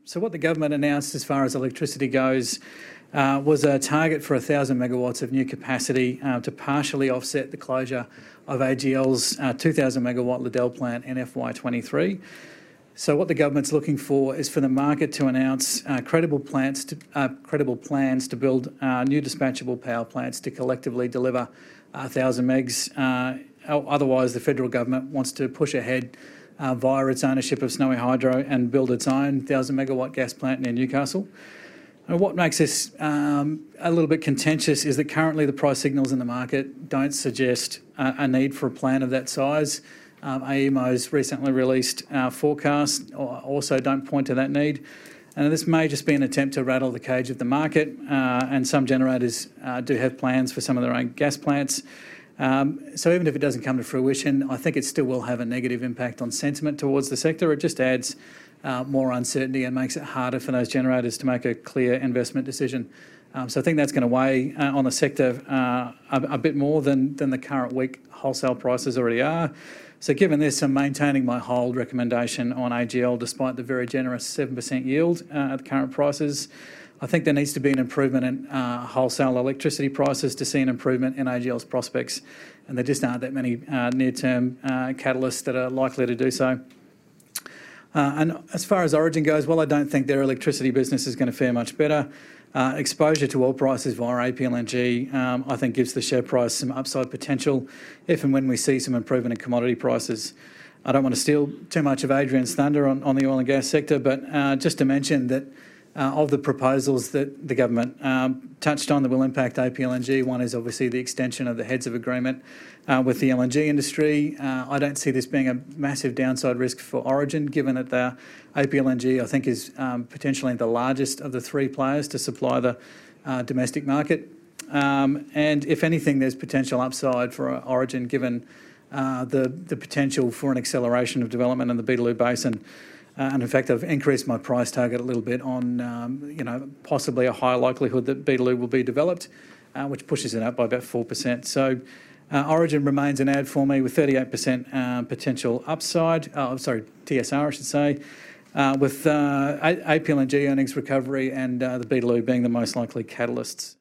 So what the government announced as far as electricity goes was a target for 1,000 megawatts of new capacity to partially offset the closure of AGL's 2,000 megawatt Liddell plant in FY23. So what the government's looking for is for the market to announce credible plans to build new dispatchable power plants to collectively deliver 1,000 megs. Otherwise, the federal government wants to push ahead via its ownership of Snowy Hydro and build its own 1,000 megawatt gas plant near Newcastle. And what makes this a little bit contentious is that currently the price signals in the market don't suggest a need for a plan of that size. AEMO's recently released forecast also don't point to that need. And this may just be an attempt to rattle the cage of the market, and some generators do have plans for some of their own gas plants. So even if it doesn't come to fruition, I think it still will have a negative impact on sentiment towards the sector. It just adds more uncertainty and makes it harder for those generators to make a clear investment decision. So I think that's going to weigh on the sector a bit more than the current weak wholesale prices already are. So given this, I'm maintaining my hold recommendation on AGL despite the very generous 7% yield at the current prices. I think there needs to be an improvement in wholesale electricity prices to see an improvement in AGL's prospects, and there just aren't that many near-term catalysts that are likely to do so. And as far as Origin goes, well, I don't think their electricity business is going to fare much better. Exposure to oil prices via APLNG, I think, gives the share price some upside potential if and when we see some improvement in commodity prices. I don't want to steal too much of Adrian's thunder on the oil and gas sector, but just to mention that of the proposals that the government touched on that will impact APLNG, one is obviously the extension of the heads of agreement with the LNG industry. I don't see this being a massive downside risk for Origin, given that the APLNG, I think, is potentially the largest of the three players to supply the domestic market. And if anything, there's potential upside for Origin, given the potential for an acceleration of development in the Beetaloo Basin. And in fact, I've increased my price target a little bit on, possibly a higher likelihood that Beetaloo will be developed, which pushes it up by about 4%. So Origin remains an ad for me with 38% potential upside. TSR, I should say, with APLNG earnings recovery and the Beetaloo being the most likely catalysts.